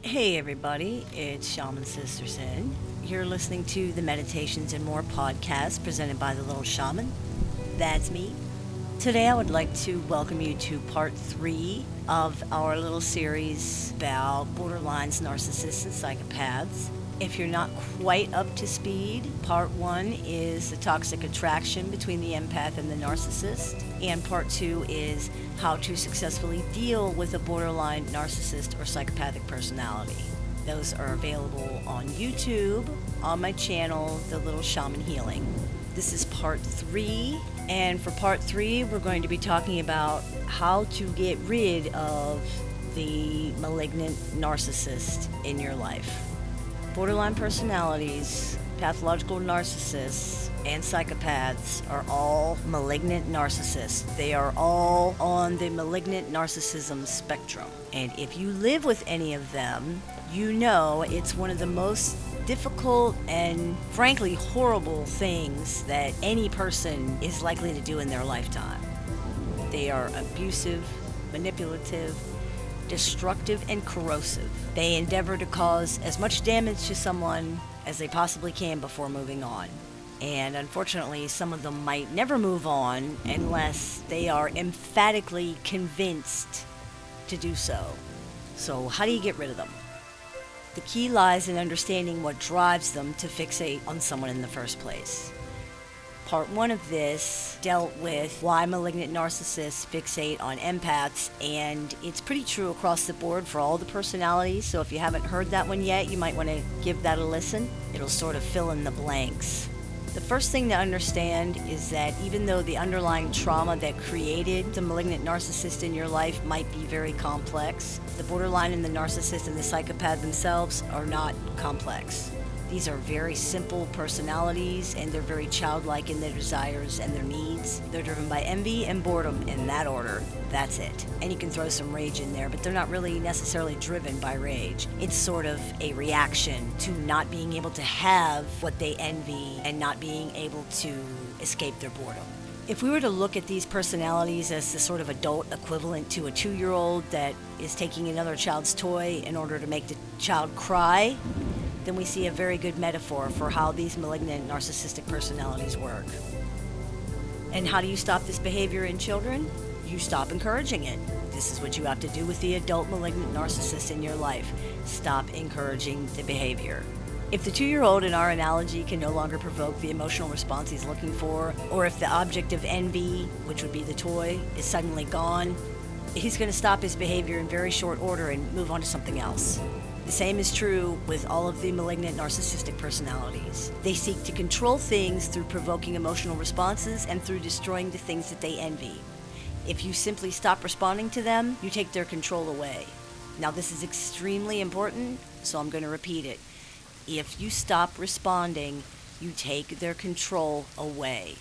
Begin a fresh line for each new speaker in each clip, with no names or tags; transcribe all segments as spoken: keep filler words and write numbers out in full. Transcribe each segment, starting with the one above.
Hey everybody, it's Shaman Sister Sin. You're listening to the Meditations and More podcast presented by the Little Shaman. That's me. Today I would like to welcome you to part three of our little series about borderlines, narcissists, and psychopaths. If you're not quite up to speed, part one is the toxic attraction between the empath and the narcissist, and part two is how to successfully deal with a borderline narcissist or psychopathic personality. Those are available on YouTube, on my channel, The Little Shaman Healing. This is part three, and for part three, we're going to be talking about how to get rid of the malignant narcissist in your life. Borderline personalities, pathological narcissists, and psychopaths are all malignant narcissists. They are all on the malignant narcissism spectrum. And if you live with any of them, you know it's one of the most difficult and frankly horrible things that any person is likely to do in their lifetime. They are abusive, manipulative, destructive, and corrosive. They endeavor to cause as much damage to someone as they possibly can before moving on. And unfortunately, some of them might never move on unless they are emphatically convinced to do so. So how do you get rid of them? The key lies in understanding what drives them to fixate on someone in the first place. Part one of this dealt with why malignant narcissists fixate on empaths, and it's pretty true across the board for all the personalities, so if you haven't heard that one yet, you might want to give that a listen. It'll sort of fill in the blanks. The first thing to understand is that even though the underlying trauma that created the malignant narcissist in your life might be very complex, the borderline and the narcissist and the psychopath themselves are not complex. These are very simple personalities, and they're very childlike in their desires and their needs. They're driven by envy and boredom in that order. That's it. And you can throw some rage in there, but they're not really necessarily driven by rage. It's sort of a reaction to not being able to have what they envy and not being able to escape their boredom. If we were to look at these personalities as the sort of adult equivalent to a two-year-old that is taking another child's toy in order to make the child cry, then we see a very good metaphor for how these malignant narcissistic personalities work. And how do you stop this behavior in children? You stop encouraging it. This is what you have to do with the adult malignant narcissist in your life. Stop encouraging the behavior. If the two-year-old in our analogy can no longer provoke the emotional response he's looking for, or if the object of envy, which would be the toy, is suddenly gone, he's going to stop his behavior in very short order and move on to something else. The same is true with all of the malignant narcissistic personalities. They seek to control things through provoking emotional responses and through destroying the things that they envy. If you simply stop responding to them, you take their control away. Now, this is extremely important, so I'm going to repeat it. If you stop responding, you take their control away.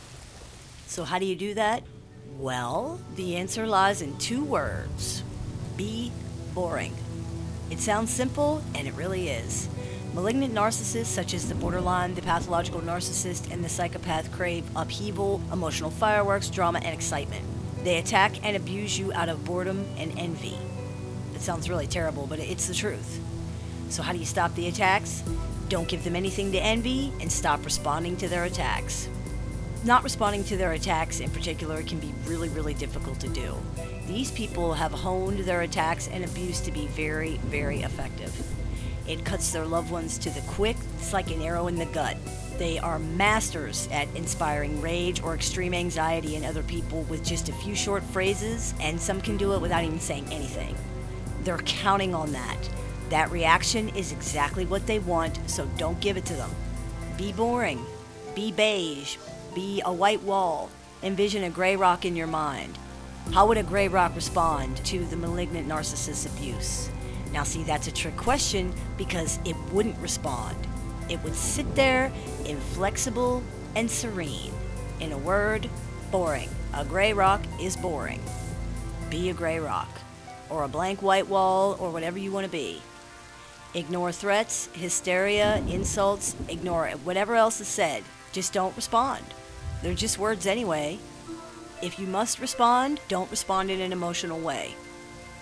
So how do you do that? Well, the answer lies in two words. Be boring. It sounds simple, and it really is. Malignant narcissists, such as the borderline, the pathological narcissist, and the psychopath, crave upheaval, emotional fireworks, drama, and excitement. They attack and abuse you out of boredom and envy. It sounds really terrible, but it's the truth. So how do you stop the attacks? Don't give them anything to envy, and stop responding to their attacks. Not responding to their attacks in particular can be really, really difficult to do. These people have honed their attacks and abuse to be very, very effective. It cuts their loved ones to the quick. It's like an arrow in the gut. They are masters at inspiring rage or extreme anxiety in other people with just a few short phrases, and some can do it without even saying anything. They're counting on that. That reaction is exactly what they want, so don't give it to them. Be boring. Be beige. Be a white wall. Envision a gray rock in your mind. How would a gray rock respond to the malignant narcissist's abuse? Now see, that's a trick question because it wouldn't respond. It would sit there, inflexible and serene. In a word, boring. A gray rock is boring. Be a gray rock, or a blank white wall, or whatever you want to be. Ignore threats, hysteria, insults, ignore whatever else is said. Just don't respond. They're just words anyway. If you must respond, don't respond in an emotional way.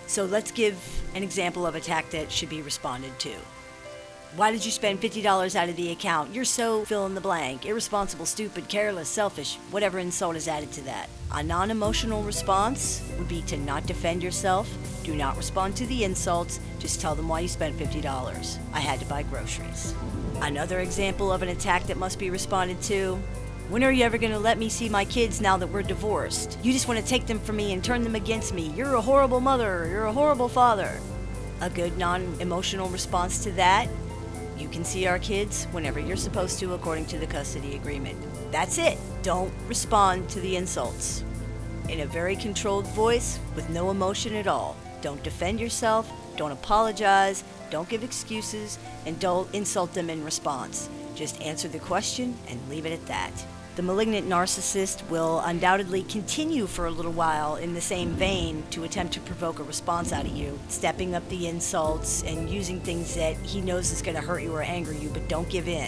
So let's give an example of attack that should be responded to. Why did you spend fifty dollars out of the account? You're so fill in the blank. Irresponsible, stupid, careless, selfish, whatever insult is added to that. A non-emotional response would be to not defend yourself. Do not respond to the insults. Just tell them why you spent fifty dollars. I had to buy groceries. Another example of an attack that must be responded to. When are you ever going to let me see my kids now that we're divorced? You just want to take them from me and turn them against me. You're a horrible mother. You're a horrible father. A good non-emotional response to that. You can see our kids whenever you're supposed to according to the custody agreement. That's it. Don't respond to the insults. In a very controlled voice with no emotion at all. Don't defend yourself, don't apologize, don't give excuses, and don't insult them in response. Just answer the question and leave it at that. The malignant narcissist will undoubtedly continue for a little while in the same vein to attempt to provoke a response out of you, stepping up the insults and using things that he knows is going to hurt you or anger you, but don't give in.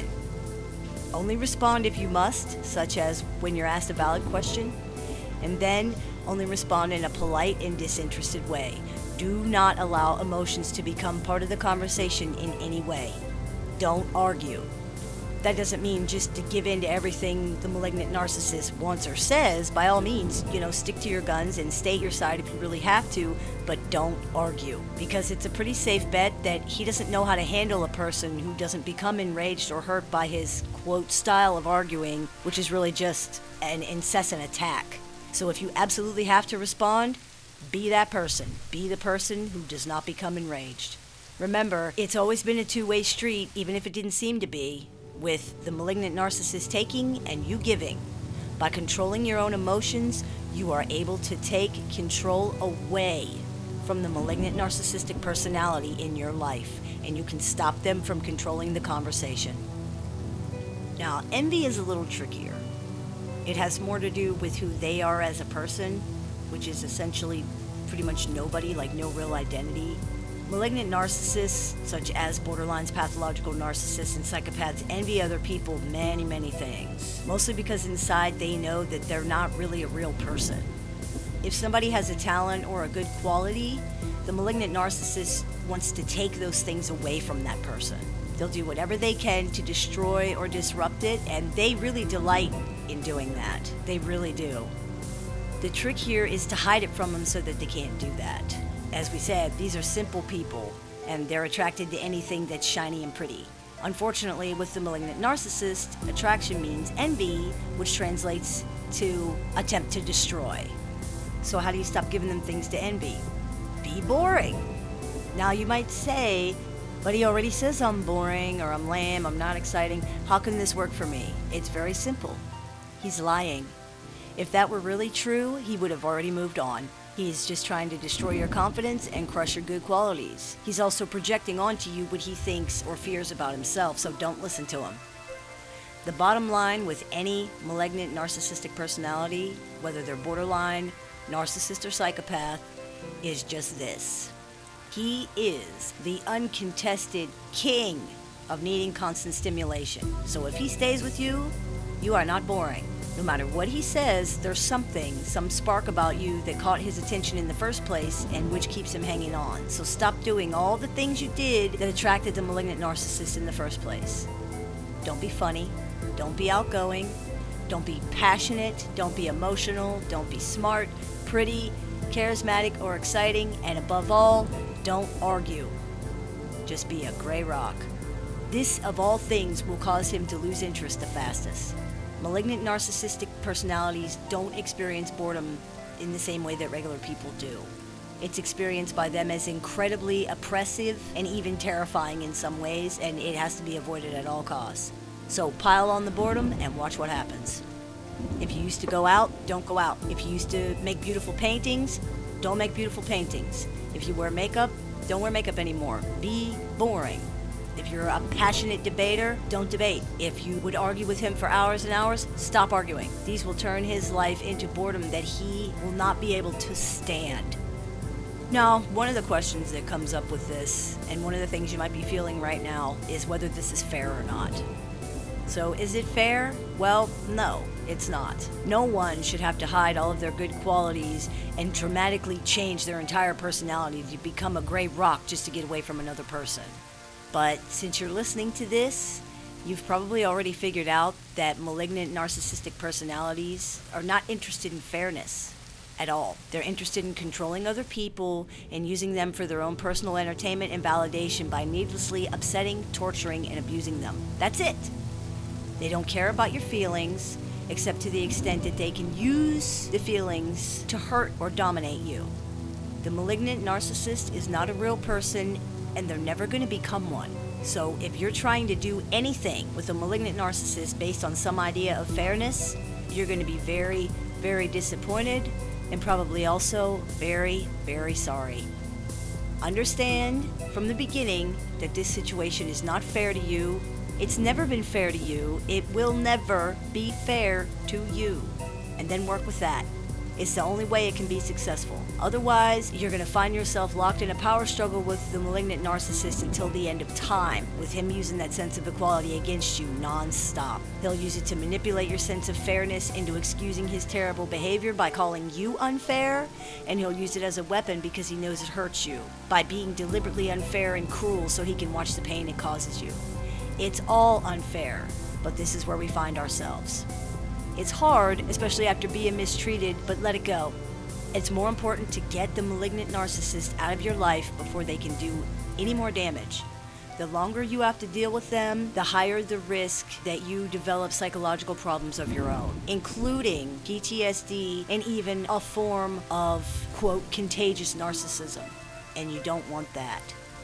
Only respond if you must, such as when you're asked a valid question, and then only respond in a polite and disinterested way. Do not allow emotions to become part of the conversation in any way. Don't argue. That doesn't mean just to give in to everything the malignant narcissist wants or says. By all means, you know, stick to your guns and state your side if you really have to, but don't argue. Because it's a pretty safe bet that he doesn't know how to handle a person who doesn't become enraged or hurt by his, quote, style of arguing, which is really just an incessant attack. So if you absolutely have to respond, be that person. Be the person who does not become enraged. Remember, it's always been a two-way street, even if it didn't seem to be, with the malignant narcissist taking and you giving. By controlling your own emotions, you are able to take control away from the malignant narcissistic personality in your life, and you can stop them from controlling the conversation. Now, envy is a little trickier. It has more to do with who they are as a person, which is essentially pretty much nobody, like no real identity. Malignant narcissists, such as borderlines, pathological narcissists, and psychopaths, envy other people many, many things. Mostly because inside they know that they're not really a real person. If somebody has a talent or a good quality, the malignant narcissist wants to take those things away from that person. They'll do whatever they can to destroy or disrupt it, and they really delight in doing that. They really do. The trick here is to hide it from them so that they can't do that. As we said, these are simple people, and they're attracted to anything that's shiny and pretty. Unfortunately, with the malignant narcissist, attraction means envy, which translates to attempt to destroy. So how do you stop giving them things to envy? Be boring. Now you might say, but he already says I'm boring, or I'm lame, I'm not exciting. How can this work for me? It's very simple. He's lying. If that were really true, he would have already moved on. He's just trying to destroy your confidence and crush your good qualities. He's also projecting onto you what he thinks or fears about himself, so don't listen to him. The bottom line with any malignant narcissistic personality, whether they're borderline, narcissist, or psychopath, is just this. He is the uncontested king of needing constant stimulation. So if he stays with you, you are not boring. No matter what he says, there's something, some spark about you that caught his attention in the first place and which keeps him hanging on. So stop doing all the things you did that attracted the malignant narcissist in the first place. Don't be funny. Don't be outgoing. Don't be passionate. Don't be emotional. Don't be smart, pretty, charismatic, or exciting. And above all, don't argue. Just be a gray rock. This, of all things, will cause him to lose interest the fastest. Malignant narcissistic personalities don't experience boredom in the same way that regular people do. It's experienced by them as incredibly oppressive and even terrifying in some ways, and it has to be avoided at all costs. So pile on the boredom and watch what happens. If you used to go out, don't go out. If you used to make beautiful paintings, don't make beautiful paintings. If you wear makeup, don't wear makeup anymore. Be boring. If you're a passionate debater, don't debate. If you would argue with him for hours and hours, stop arguing. These will turn his life into boredom that he will not be able to stand. Now, one of the questions that comes up with this, and one of the things you might be feeling right now, is whether this is fair or not. So is it fair? Well, no, it's not. No one should have to hide all of their good qualities and dramatically change their entire personality to become a gray rock just to get away from another person. But since you're listening to this, you've probably already figured out that malignant narcissistic personalities are not interested in fairness at all. They're interested in controlling other people and using them for their own personal entertainment and validation by needlessly upsetting, torturing, and abusing them. That's it. They don't care about your feelings, except to the extent that they can use the feelings to hurt or dominate you. The malignant narcissist is not a real person, and they're never going to become one. So if you're trying to do anything with a malignant narcissist based on some idea of fairness, you're going to be very, very disappointed and probably also very, very sorry. Understand from the beginning that this situation is not fair to you. It's never been fair to you. It will never be fair to you. And then work with that. It's the only way it can be successful. Otherwise, you're going to find yourself locked in a power struggle with the malignant narcissist until the end of time, with him using that sense of equality against you non-stop. He'll use it to manipulate your sense of fairness into excusing his terrible behavior by calling you unfair, and he'll use it as a weapon because he knows it hurts you, by being deliberately unfair and cruel so he can watch the pain it causes you. It's all unfair, but this is where we find ourselves. It's hard, especially after being mistreated, but let it go. It's more important to get the malignant narcissist out of your life before they can do any more damage. The longer you have to deal with them, the higher the risk that you develop psychological problems of your own, including P T S D and even a form of, quote, contagious narcissism. And you don't want that.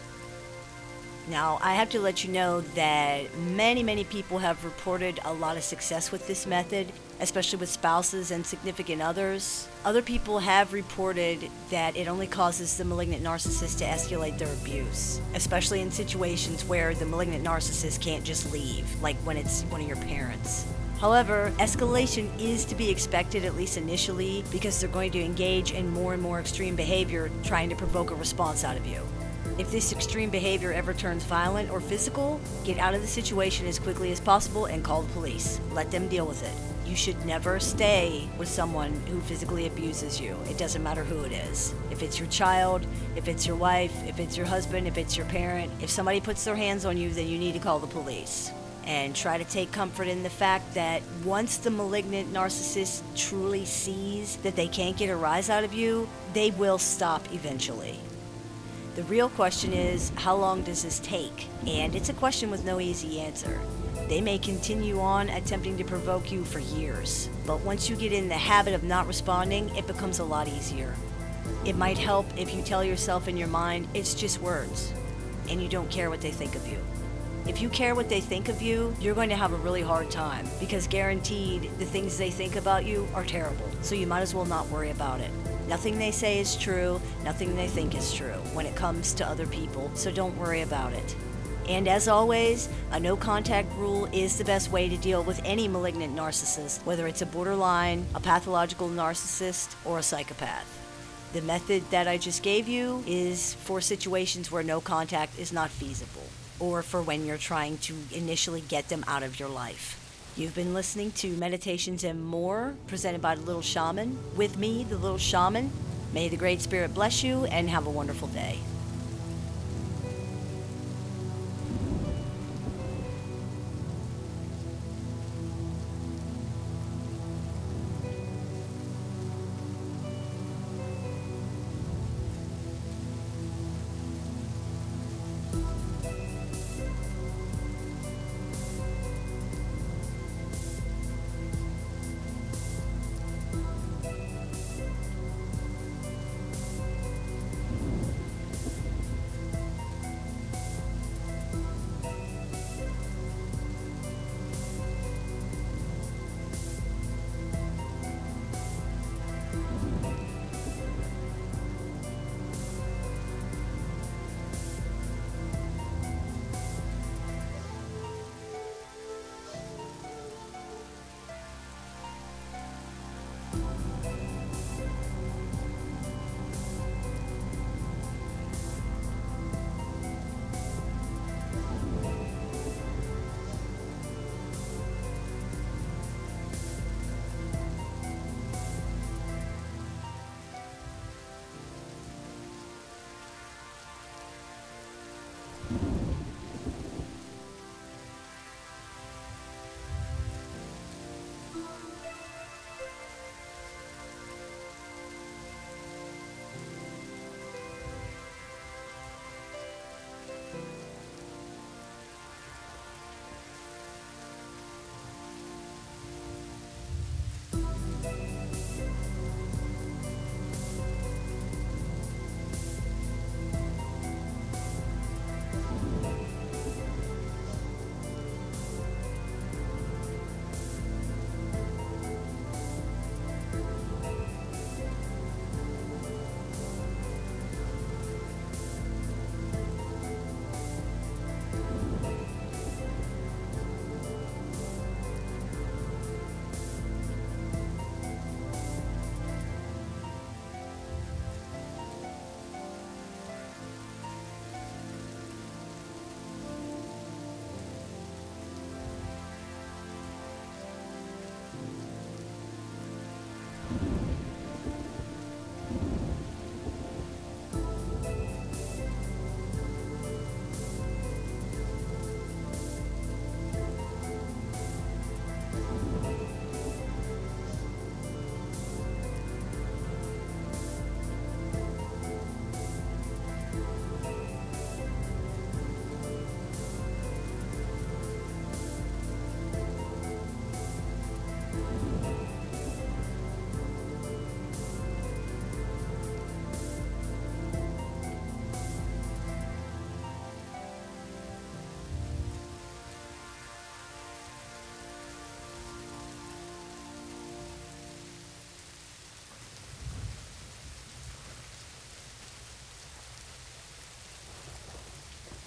Now, I have to let you know that many, many people have reported a lot of success with this method, especially with spouses and significant others. Other people have reported that it only causes the malignant narcissist to escalate their abuse, especially in situations where the malignant narcissist can't just leave, like when it's one of your parents. However, escalation is to be expected, at least initially, because they're going to engage in more and more extreme behavior trying to provoke a response out of you. If this extreme behavior ever turns violent or physical, get out of the situation as quickly as possible and call the police. Let them deal with it. You should never stay with someone who physically abuses you. It doesn't matter who it is. If it's your child, if it's your wife, if it's your husband, if it's your parent, if somebody puts their hands on you, then you need to call the police. And try to take comfort in the fact that once the malignant narcissist truly sees that they can't get a rise out of you, they will stop eventually. The real question is, how long does this take? And it's a question with no easy answer. They may continue on attempting to provoke you for years, but once you get in the habit of not responding, it becomes a lot easier. It might help if you tell yourself in your mind, it's just words, and you don't care what they think of you. If you care what they think of you, you're going to have a really hard time, because guaranteed the things they think about you are terrible, so you might as well not worry about it. Nothing they say is true, nothing they think is true when it comes to other people, so don't worry about it. And as always, a no contact rule is the best way to deal with any malignant narcissist, whether it's a borderline, a pathological narcissist, or a psychopath. The method that I just gave you is for situations where no contact is not feasible, or for when you're trying to initially get them out of your life. You've been listening to Meditations and More, presented by The Little Shaman. With me, The Little Shaman. May the Great Spirit bless you, and have a wonderful day.